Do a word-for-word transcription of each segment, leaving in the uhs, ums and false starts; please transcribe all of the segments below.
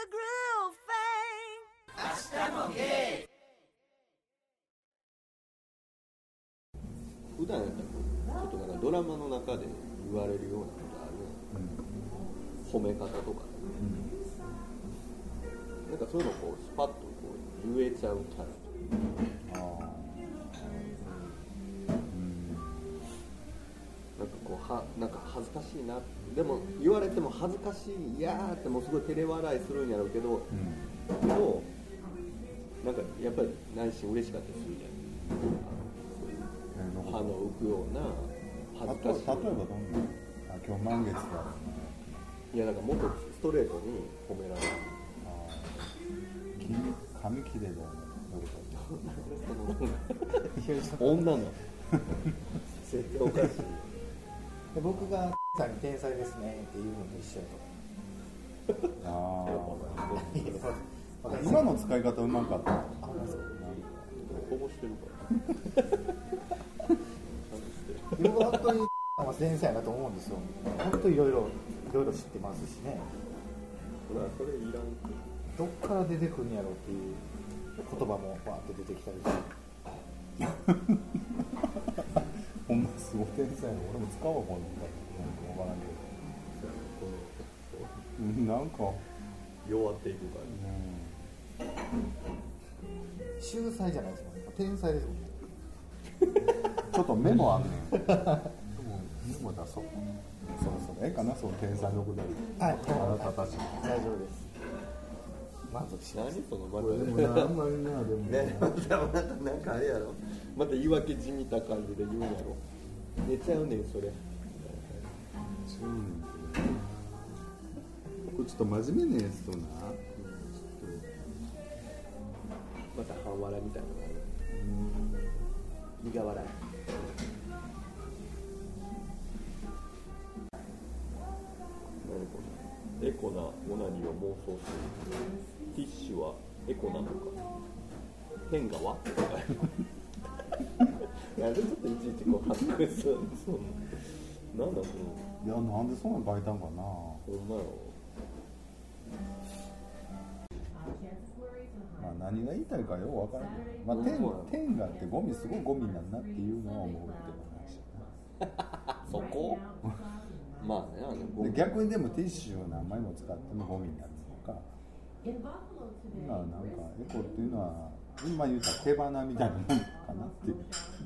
普段やったらちょっとなんかドラマの中で言われるようなことあるやん、うん、褒め方とか、うん、なんかそういうのをこうスパッとこう言えちゃうキャラ。あ、うん、なんかこうはなんか恥ずかしいな、でも言われても恥ずかしい、いやーってもうすごい照れ笑いするんやろうけど、うん、でもなんかやっぱり内心嬉しかったりするじゃん。歯の浮くような恥ずかしい。 例えばどんな、あ、今日満月だ。 いや、なんかもっとストレートに褒められる。ああ、髪切れるような。女の絶対おかしい。 で僕がさんに天才ですねっていうのと一緒と。 ああ。今の使い方うまかった。 こぼしてるから。 僕は本当に天才だと思うんですよ。本当にいろいろいろいろ知ってますしね。 それはそれいらん。 どっから出てくるんやろうっていう言葉もバーって出てきたりして。 ほんますごい天才やの。俺も使おうこのなんかわからんけど。なんか弱っていくからね。 秀才じゃないですもんね。天才ですもんね。 ちょっとメモあんねん。でもメモ出そう。そろそろええかな、その天才のくだり。 はい。 あなたたち。 大丈夫です。満足します。 何そのまた。 でもな、あんまりな、でもね、またまたなんかあれやろ。また言い訳じみた感じで言うんやろ。寝ちゃうねんそれ。 そうねん。これちょっと真面目なやつとな。 また半笑いみたいなのがある。苦笑い。エコなオナニーを妄想する。ティッシュはエコなのか。変化は？なんでちょっといちいちこう恥ずかしそうにそうな。なんだその。 いや、なんでそんなの書いたんかな。 ほんまよ。 まあ何が言いたいかよくわからない。まあ天天があってゴミすごいゴミになるなっていうのは思うって話。 そこ？まあね、あのゴミ。 逆にでもティッシュを何枚も使ってもゴミになるのか。まあなんかエコっていうのは今言ったら手花みたいなもんかなっていう。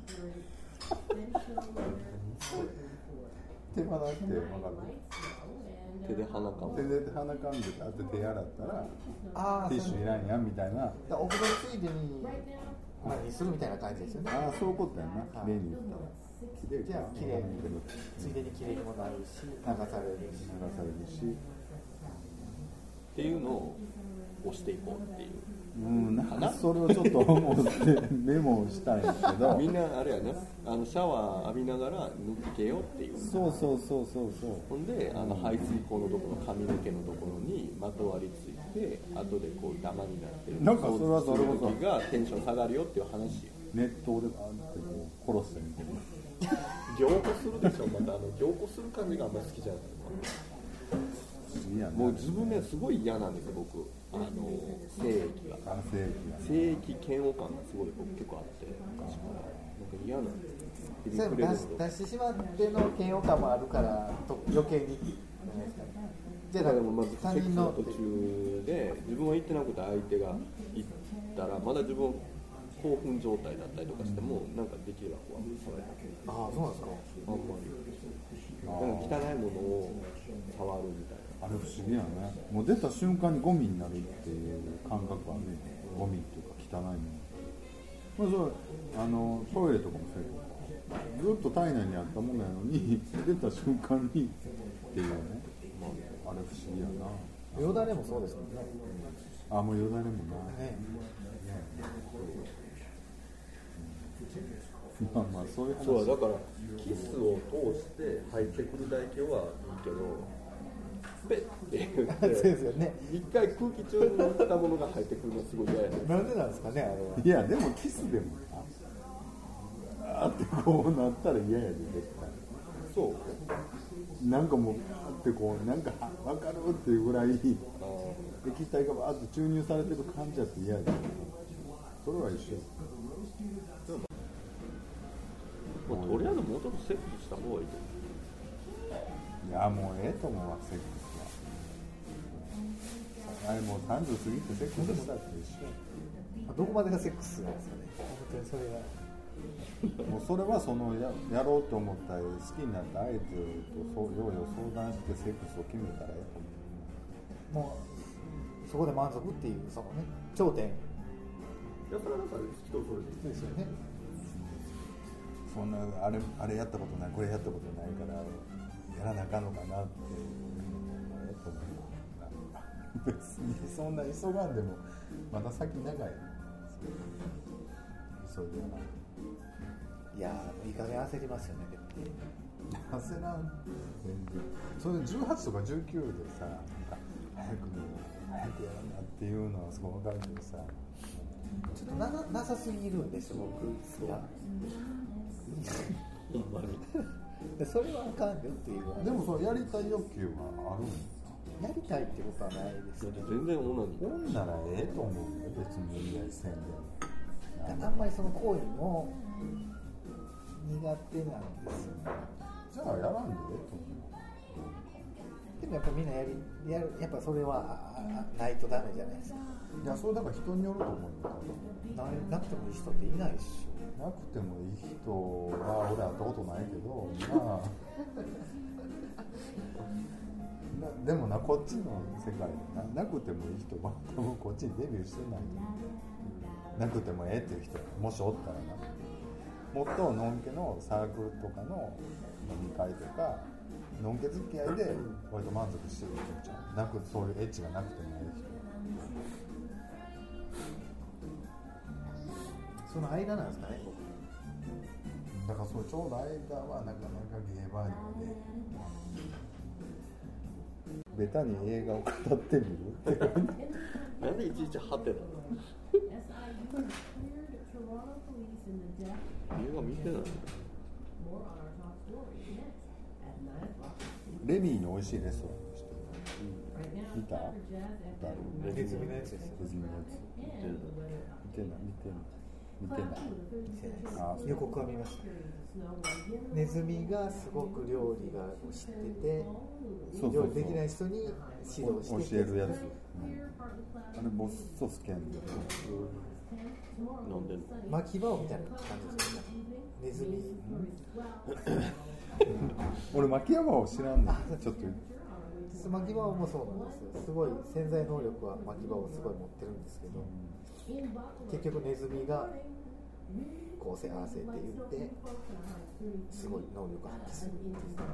手花って分かる？ 手で鼻かむ。 手で鼻かんであって手洗ったらあティッシュいらんやんみたいな。 お風呂ついでに何するみたいな感じですよね。 ああ、そういうことやな。綺麗に言ったら。綺麗じゃあ綺麗についでに綺麗にもなるし、流されるし、 流されるしっていうのを押していこうっていう。 うん、なんかそれをちょっと思ってメモしたいんだけどみんなあれやね、あのシャワー浴びながら抜けよっていう。 そうそうそうそうそう。 ほんであの排水口のところ、髪の毛のところにまとわりついて後でこうダマになってるなんかそれはそれこそ時がテンション下がるよっていう話よ。 熱湯でバーンってこう殺してみて凝固するでしょ。またあの凝固する感じがあんまり好きじゃない。もう自分ねすごい嫌なんですよ僕。あの精液が精液嫌悪感がすごい僕結構あって昔からなんか嫌なんですよ。 出してしまっての嫌悪感もあるからと余計にじゃあでもまずセックスの途中で自分は行ってなくて相手が行ったらまだ自分興奮状態だったりとかしてもなんかできればこう触れたけど。 ああそうなんですか。 あんまりなんか汚いものを触るみたいな。 あれ不思議やね。もう出た瞬間にゴミになるっていう感覚はね。ゴミっていうか汚いもの。まあそれあのトイレとかもそうやけどずっと体内にあったものやのに出た瞬間にっていうね。まあ、あれ不思議やな。 よだれもそうですもんね。 あ、もうよだれもな。ねまあまあそういう話。 そうだからキスを通して入ってくるだけはいいけどペッって言ってそうですよね。 一回空気中に乗ったものが入ってくるのすごい嫌やね。 なんでなんですかねあれは。 いやでもキスでもあーってこうなったら嫌やで絶対。 そうなんかもうあってこうなんか分かるっていうぐらい液体がバーッと注入されてる感じやって嫌やけど、それは一緒。 もうとりあえずもうちょっとセックスした方がいいと思いやもうええと思うわ、セックスは。あれもうさんじゅう過ぎてセックスしたって一緒。 どこまでがセックスなんですかね。本当にそれがもうそれはその や, やろうと思った好きになった相手とそうようよ相談してセックスを決めたらええと思う。 もうそこで満足っていうそのね頂点。 う。いやそれはなんか人それぞれですよね。 そんなあれあれやったことないこれやったことないからやらなあかんのかなってええと思う。別にそんな急がんでもまだ先長い。急いでやらない。 いやーいい加減焦りますよね。 焦らん全然。それじゅうはちとかじゅうきゅうでさ、なんか早くも早くやらなっていうのはすごい分かるけどさ、 ちょっと な, なさすぎるんですよ僕。いやほんまに。 でそれはあかんよっていう。 でもそのやりたい欲求はあるんですか。 やりたいってことはないですよね。 全然オナニー。 ほんならええと思うよ、別に無理やりせんで。 あんまりその行為も苦手なんですよね。 じゃあやらんでええと思う。 でもやっぱみんなやりやるやっぱそれはああないとダメじゃないですか。 いやそれだから人によると思うよ。 ななくてもいい人っていないでしょ。 なくてもいい人は俺会ったことないけど、まあなでもなこっちの世界で な, なくてもいい人は多分こっちにデビューしてないと思う。なくてもええっていう人もしおったらな、もっとのんけのサークルとかの飲み会とかのんけ付き合いで割と満足してる人ちゃう。なくそういうエッチがなくてもいい人。 その間なんですかね。 だからそうちょうど間はなかなかゲーバーにもね、ベタに映画を語ってみるってなんでいちいちハテなの。映画見てない。 レミーの美味しいレストランでした、うん、見た？ ネズミのやつですよ。 ネズミのやつ見てない見てない見てないあ予告は見ました。ネズミがすごく料理が知ってて、 そうそうそう料理できない人に指導して教えるやつ、うん、あれボスソスケンで飲んでんの。 巻き場をみたいな感じですよね。ネズミ俺巻き山を知らんの。ちょっと巻き場もそうなんですよ。すごい潜在能力は巻き場をすごい持ってるんですけど、結局ネズミがこうせああせって言ってすごい能力を発揮するっていう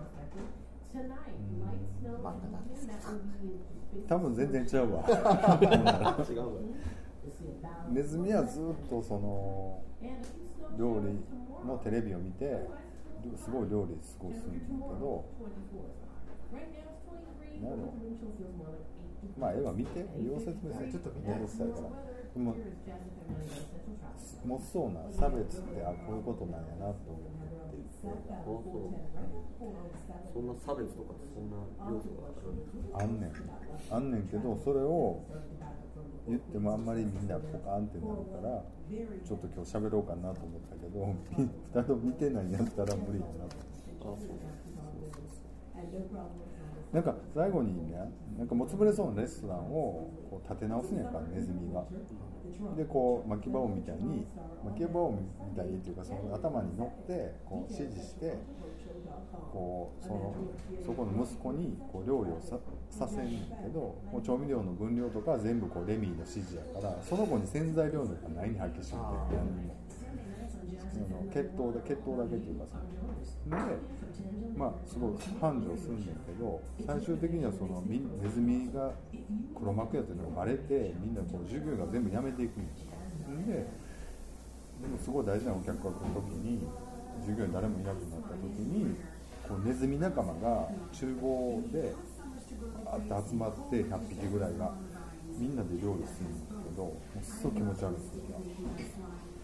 漫画なんですけど、 多分全然違うわ違うわ。 ネズミはずっとその料理のテレビを見てすごい料理すごいするんだけど、なんだろう、まあ絵は見て、要説明する、 ちょっと見てめんどくさいから。でももっそうな差別ってあこういうことなんやなと思っていて、 あそうそんな差別とかそんな要素があるんですか。 あんねんあんねんけど、それを言ってもあんまりみんなポカンってなるからちょっと今日喋ろうかなと思ったけどふたりとも見てないんやったら無理やなと。 あそうなんか最後にね、なんかもつぶれそうなレストランをこう立て直すんやから、ネズミが。でこう巻き場音みたいに巻き場音みたいにっていうか、その頭に乗ってこう指示してこうそのそこの息子にこう料理を さ, させんねんけど、もう調味料の分量とか全部こうレミーの指示やから、その子に潜在能力がないに発揮してるんで、何にも血統だ血統だけっていうかさ、でまあすごい繁盛するんだけど、最終的にはそのネズミが黒幕やっていうのがバレて、みんなこう授業が全部やめていくんですよ。ででもすごい大事なお客が来る時に、授業に誰もいなくなった時にこうネズミ仲間が厨房でバーッて集まってひゃっぴきぐらいがみんなで料理するんだけど、もうすごい気持ち悪いんですよ。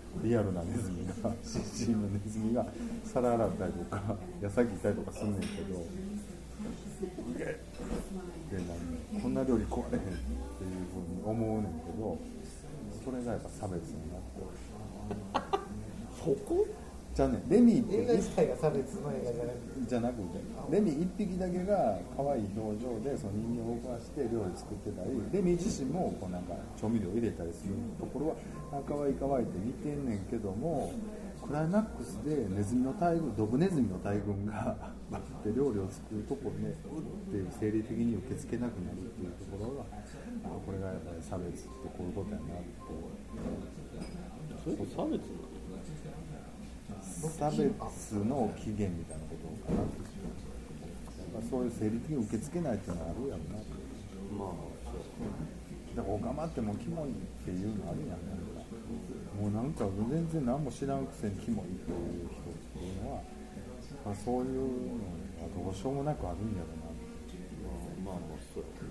リアルなネズミがシージー のネズミが皿洗ったりとか野菜切ったりとかすんねんけど、で何こんな料理食われへんっていうふうに思うねんけど、それがやっぱ差別になってる。 そこじゃあね、レミって映画自体が差別の映画じゃなくてじゃなくて、レミ一匹だけが可愛い表情でその人形を動かして料理作ってたり、レミ自身もこうなんか調味料入れたりするところはあ可愛い可愛いって見てんねんけども、クライマックスでネズミの大群、ドブネズミの大群がバッて料理を作るところで、うって生理的に受け付けなくなるっていうところが、あこれがやっぱり差別ってこういうことやなって。 それって差別なの？ 差別の起源みたいなことかなって、やっぱそういう生理的に受け付けないっていうのはあるやろなって。 まあだからおかまってもキモいっていうのあるやん。なんかもうなんか全然何も知らんくせにキモいっていう人っていうのは、まあ、そういうのはどうしようもなくあるんやろなって。 まあまあそうや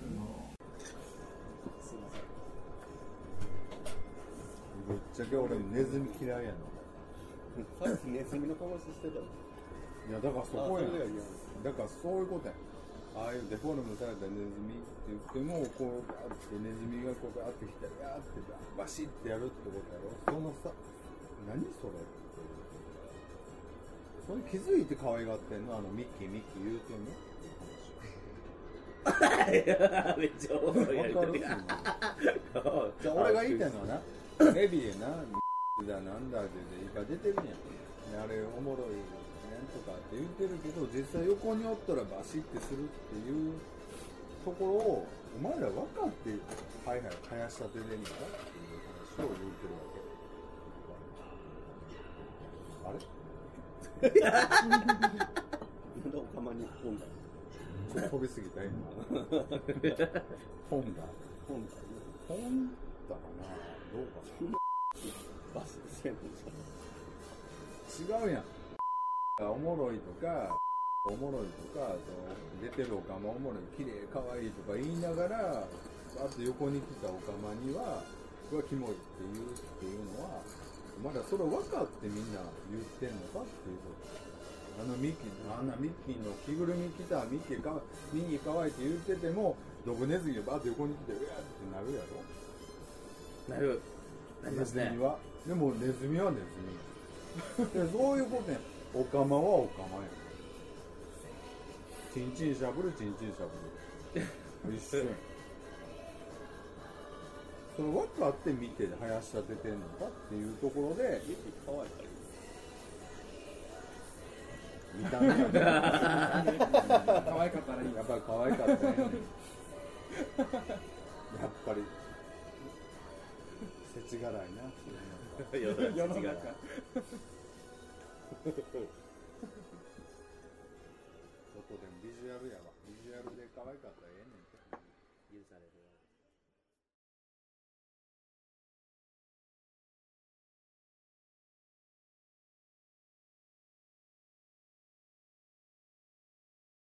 ぶっちゃけ俺ネズミ嫌いやな。 さっきネズミの話してたの。 いやだからそこやん。だからそういうことやん。ああいうデフォルメされたネズミって言っても、こうあってネズミがこうガーってきたら、やーってバシッてやるってことやろ。そのさ、何それって。それ気づいて可愛がってんの？あのミッキーミッキー言うてんの？ めっちゃおもろいやりとり。 じゃあ俺が言いたいのはな、レビーな、だなんだっていっぱい出てるやん。あれおもろいなんとかって言ってるけど、実際横におったらバシッてするっていうところをお前ら分かってはいはい生やしたてでんだっていう話を言ってるわけ。あれなんでおかまに飛んだの？ 飛びすぎた今。本だ飛んだ本だかな、どうかな。 バスせんの違うやん。おもろいとかおもろいとか、その出てるおかまおもろい、綺麗可愛いとか言いながら、あと横に来たおかまにはうわキモいって言うっていうのは、まだそれ分かってみんな言ってんのかっていうこと。あのミッキー、あんなミッキーの着ぐるみ着たミッキーかミニー可愛いって言ってても、ドブネズミがバーって横に来てうわーってなるやろ。 なるなりますね。 ネズミはでもネズミはネズミでそういうことやん。おかまはおかまやん。チンチンしゃぶるチンチンしゃぶる一緒やん。それ分かって見て生やし立ててんのかっていうところで、 ミッキー可愛いから見た目がね可愛かったらいい。 やっぱり可愛かったね。やっぱり世知辛いな。 世の中。 世の中。外でもビジュアルやわ。ビジュアルで可愛かったらええねんって。 許される。